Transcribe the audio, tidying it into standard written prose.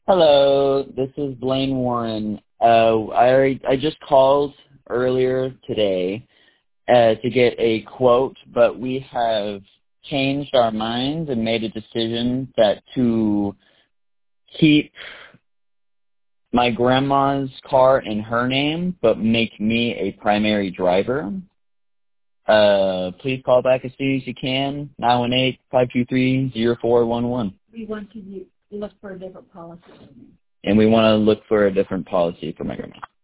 Hello, this is Blaine Warren. I just called earlier today to get a quote, but we have changed our minds and made a decision that to keep my grandma's car in her name, but make me a primary driver. Please call back as soon as you can, 918-523-0411. We want to look for a different policy. And we want to look for a different policy for my grandma.